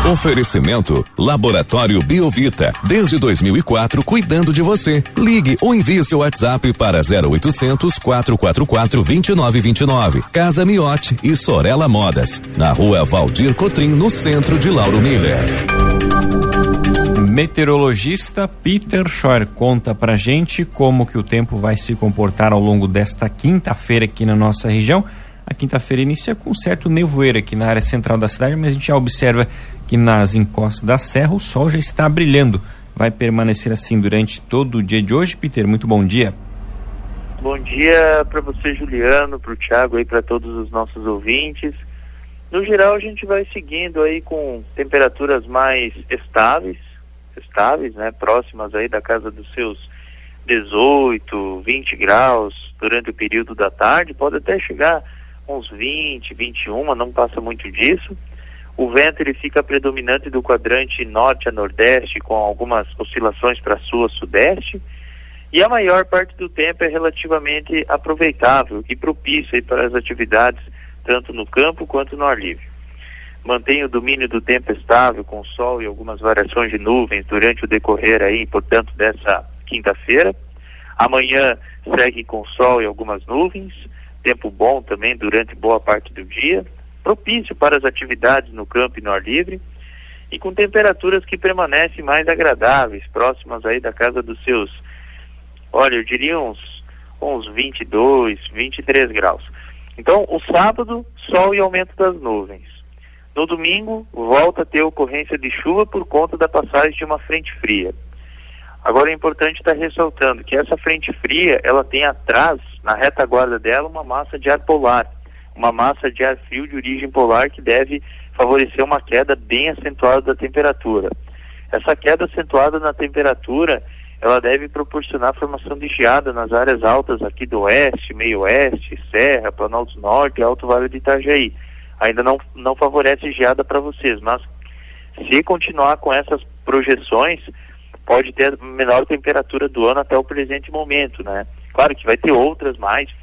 Oferecimento Laboratório Biovita. Desde 2004, cuidando de você. Ligue ou envie seu WhatsApp para 0800 444 2929. Casa Miotti e Sorella Modas. Na rua Valdir Cotrim, no centro de Lauro Miller. Meteorologista Peter Scheuer conta pra gente como que o tempo vai se comportar ao longo desta quinta-feira aqui na nossa região. A quinta-feira inicia com um certo nevoeiro aqui na área central da cidade, mas a gente já observa que nas encostas da serra o sol já está brilhando. Vai permanecer assim durante todo o dia de hoje, Peter? Muito bom dia. Bom dia para você, Juliano, para o Thiago e para todos os nossos ouvintes. No geral, a gente vai seguindo aí com temperaturas mais estáveis, né, próximas aí da casa dos seus 18, 20 graus durante o período da tarde, pode até chegar uns 20, 21, não passa muito disso. O vento ele fica predominante do quadrante norte a nordeste, com algumas oscilações para sul a sudeste, e a maior parte do tempo é relativamente aproveitável e propício aí para as atividades tanto no campo quanto no ar livre. Mantém o domínio do tempo estável, com sol e algumas variações de nuvens durante o decorrer aí, portanto, dessa quinta-feira. Amanhã segue com sol e algumas nuvens, tempo bom também durante boa parte do dia, propício para as atividades no campo e no ar livre, e com temperaturas que permanecem mais agradáveis, próximas aí da casa dos seus, olha, eu diria uns 22, 23 graus. Então, o sábado, sol e aumento das nuvens. No domingo, volta a ter ocorrência de chuva por conta da passagem de uma frente fria. Agora é importante estar ressaltando que essa frente fria, ela tem atrás, na retaguarda dela, uma massa de ar polar, uma massa de ar frio de origem polar que deve favorecer uma queda bem acentuada da temperatura. Essa queda acentuada na temperatura, ela deve proporcionar a formação de geada nas áreas altas aqui do oeste, meio oeste, Serra, Planalto Norte e Alto Vale do Itajaí. Ainda não favorece geada para vocês, mas se continuar com essas projeções, pode ter a menor temperatura do ano até o presente momento, né? Claro que vai ter outras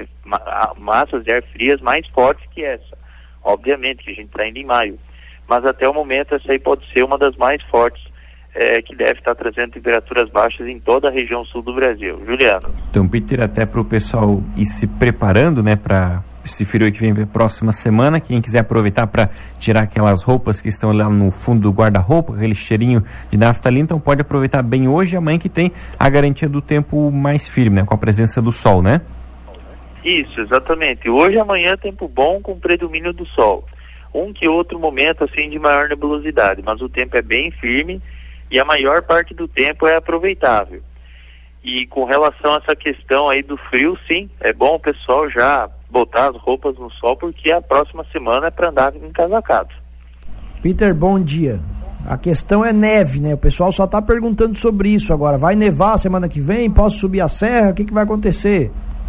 massas de ar frias mais fortes que essa, obviamente, que a gente está indo em maio, mas até o momento essa aí pode ser uma das mais fortes, que deve estar trazendo temperaturas baixas em toda a região sul do Brasil. Juliano. Então, Peter, até para o pessoal ir se preparando, né, para esse frio que vem a próxima semana, quem quiser aproveitar para tirar aquelas roupas que estão lá no fundo do guarda-roupa, aquele cheirinho de naftalina, então pode aproveitar bem hoje e amanhã, que tem a garantia do tempo mais firme, né, com a presença do sol, né? Isso, exatamente. Hoje e amanhã tempo bom com predomínio do sol. Um que outro momento assim de maior nebulosidade, mas o tempo é bem firme e a maior parte do tempo é aproveitável. E com relação a essa questão aí do frio, sim, é bom o pessoal já botar as roupas no sol, porque a próxima semana é para andar encasacado. Peter, bom dia. A questão é neve, né? O pessoal só está perguntando sobre isso agora. Vai nevar semana que vem? Posso subir a serra? O que vai acontecer?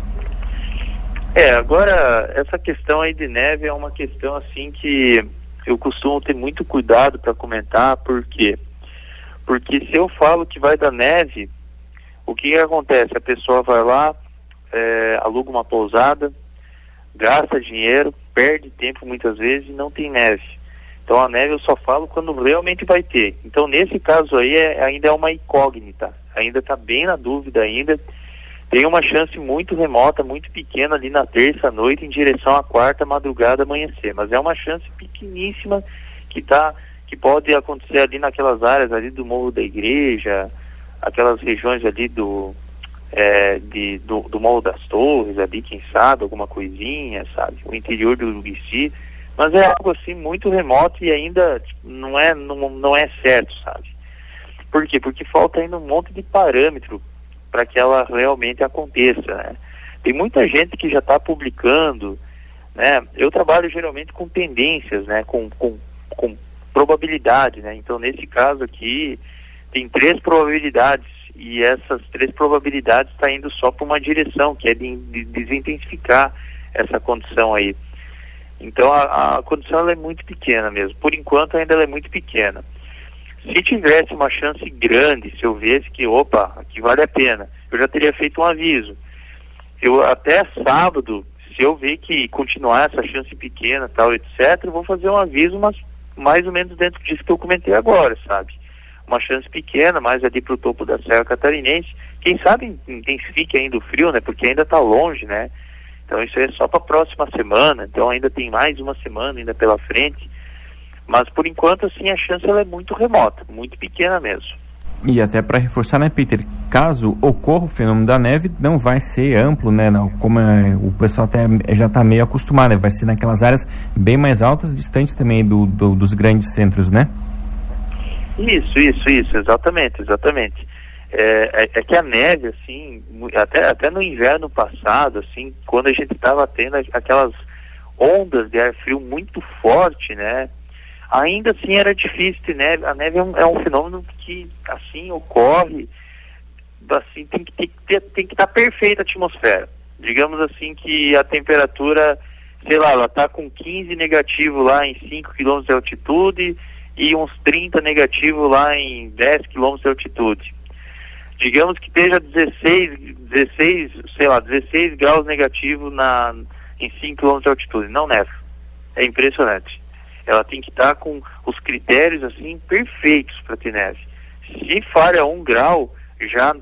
Agora, essa questão aí de neve é uma questão assim que eu costumo ter muito cuidado para comentar. Por quê? Porque se eu falo que vai dar neve, o que acontece? A pessoa vai lá, aluga uma pousada, gasta dinheiro, perde tempo muitas vezes e não tem neve. Então a neve eu só falo quando realmente vai ter. Então nesse caso aí ainda é uma incógnita, ainda está bem na dúvida ainda. Tem uma chance muito remota, muito pequena ali na terça noite em direção à quarta madrugada amanhecer, mas é uma chance pequeníssima que pode acontecer ali naquelas áreas ali do Morro da Igreja, aquelas regiões ali do Morro das Torres, ali, quem sabe, alguma coisinha, sabe, o interior do Urubici, mas é algo assim muito remoto e ainda não é certo, sabe? Por quê? Porque falta ainda um monte de parâmetro para que ela realmente aconteça, né? Tem muita gente que já está publicando, né? Eu trabalho geralmente com tendências, né? Com probabilidade, né? Então nesse caso aqui tem 3 probabilidades, e essas 3 probabilidades está indo só para uma direção, que é de desintensificar essa condição aí. Então a condição ela é muito pequena mesmo. Por enquanto ainda ela é muito pequena. Se tivesse uma chance grande, se eu visse que, aqui vale a pena, eu já teria feito um aviso. Eu até sábado, se eu ver que continuar essa chance pequena, tal, etc., eu vou fazer um aviso, mas mais ou menos dentro disso que eu comentei agora, sabe? Uma chance pequena, mais ali para o topo da Serra Catarinense. Quem sabe intensifique ainda o frio, né? Porque ainda está longe, né? Então isso é só para a próxima semana, então ainda tem mais uma semana ainda pela frente. Mas por enquanto, assim, a chance ela é muito remota, muito pequena mesmo. E até para reforçar, né, Peter, caso ocorra o fenômeno da neve, não vai ser amplo, né, não, como o pessoal até já está meio acostumado, né, vai ser naquelas áreas bem mais altas, distantes também dos grandes centros, né? Isso, exatamente. É que a neve, assim, até no inverno passado, assim, quando a gente estava tendo aquelas ondas de ar frio muito forte, né, ainda assim era difícil ter neve. A neve é um fenômeno que, assim, ocorre, assim, tem que estar perfeita a atmosfera. Digamos assim que a temperatura, sei lá, ela está com 15 negativo lá em 5 km de altitude e uns 30 negativo lá em 10 km de altitude. Digamos que esteja 16 graus negativo em 5 km de altitude. Não neva. É impressionante. Ela tem que estar com os critérios assim perfeitos para ter neve. Se falha 1 grau, já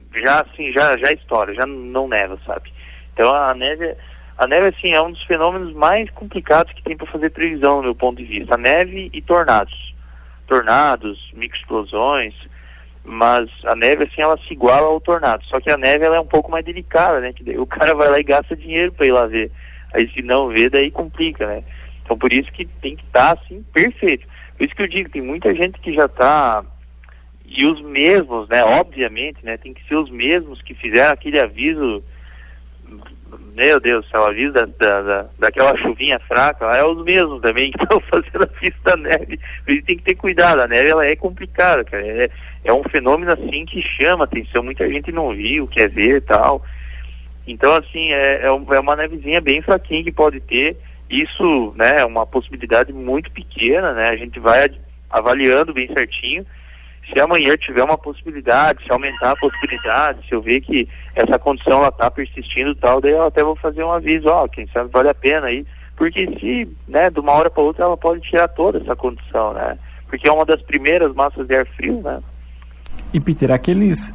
estoura, já não neva, sabe? Então a neve assim é um dos fenômenos mais complicados que tem para fazer previsão, do meu ponto de vista. A neve e tornados, microexplosões, mas a neve assim ela se iguala ao tornado. Só que a neve ela é um pouco mais delicada, né? Que daí o cara vai lá e gasta dinheiro para ir lá ver. Aí se não vê, daí complica, né? Então por isso que tem que estar assim perfeito. Por isso que eu digo, tem muita gente que já está, e os mesmos, né, obviamente, né, tem que ser os mesmos que fizeram aquele aviso, meu Deus, o aviso daquela chuvinha fraca, é os mesmos também que estão fazendo aviso da neve. Por isso tem que ter cuidado, a neve ela é complicada, cara, é um fenômeno assim que chama atenção, muita gente não viu, quer ver e tal. Então assim, é uma nevezinha bem fraquinha que pode ter. Isso, né, é uma possibilidade muito pequena, né, a gente vai avaliando bem certinho. Se amanhã tiver uma possibilidade, se aumentar a possibilidade, se eu ver que essa condição ela está persistindo e tal, daí eu até vou fazer um aviso, quem sabe vale a pena aí, porque se, né, de uma hora para outra ela pode tirar toda essa condição, né, porque é uma das primeiras massas de ar frio, né. E Peter, aqueles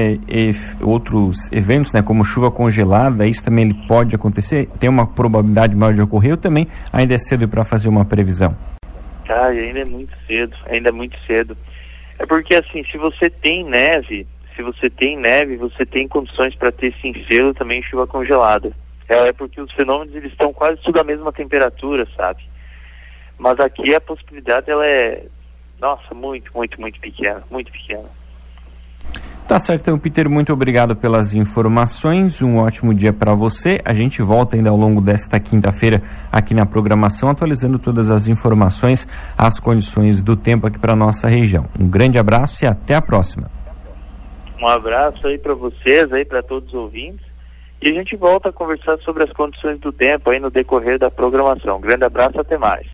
outros eventos, né, como chuva congelada, isso também ele pode acontecer? Tem uma probabilidade maior de ocorrer ou também ainda é cedo para fazer uma previsão? Ainda é muito cedo. É porque assim, se você tem neve, você tem condições para ter sim cedo também chuva congelada. É porque os fenômenos eles estão quase tudo à mesma temperatura, sabe? Mas aqui a possibilidade ela é, nossa, muito pequena, muito pequena. Tá certo, então, Peter, muito obrigado pelas informações, um ótimo dia para você. A gente volta ainda ao longo desta quinta-feira aqui na programação, atualizando todas as informações, as condições do tempo aqui para nossa região. Um grande abraço e até a próxima. Um abraço aí para vocês, aí para todos os ouvintes, e a gente volta a conversar sobre as condições do tempo aí no decorrer da programação. Um grande abraço, até mais.